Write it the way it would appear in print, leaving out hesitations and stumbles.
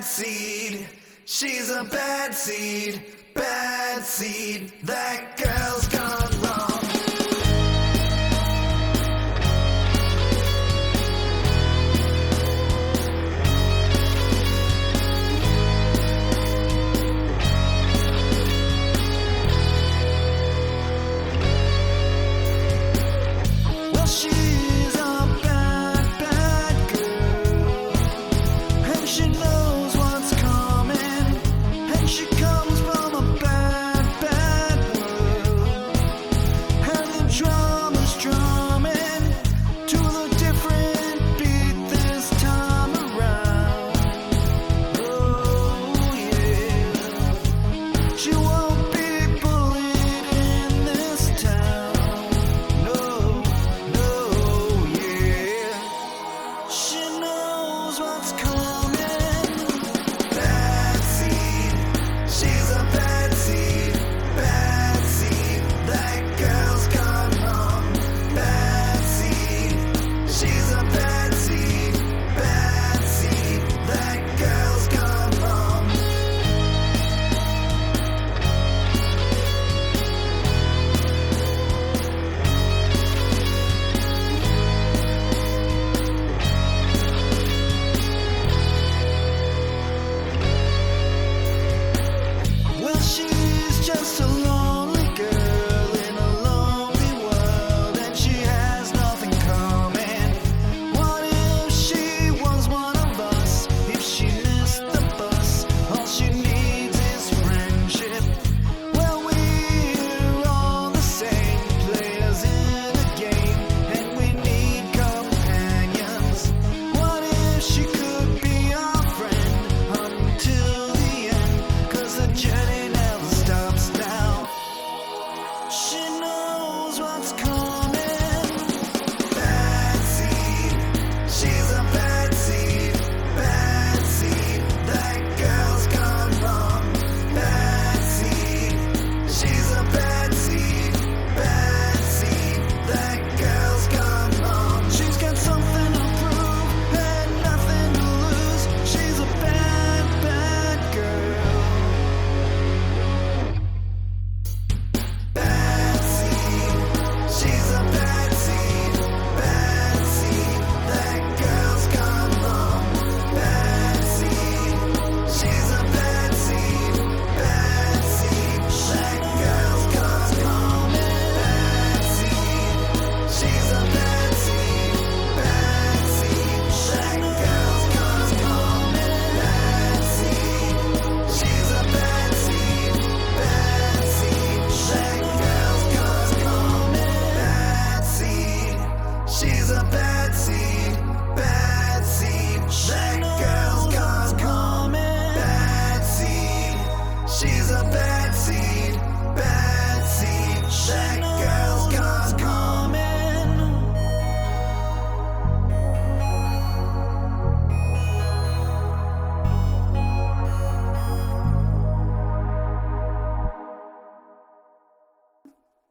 bad seed. She's a bad seed, bad seed. That girl's gone wrong. Well, she's a bad, bad girl, and she knows what's coming, and she comes from a bad, bad world, and the drama's drumming to the different beat this time around. Oh yeah, she won't be bullied in this town. No, no, yeah. She knows what's coming.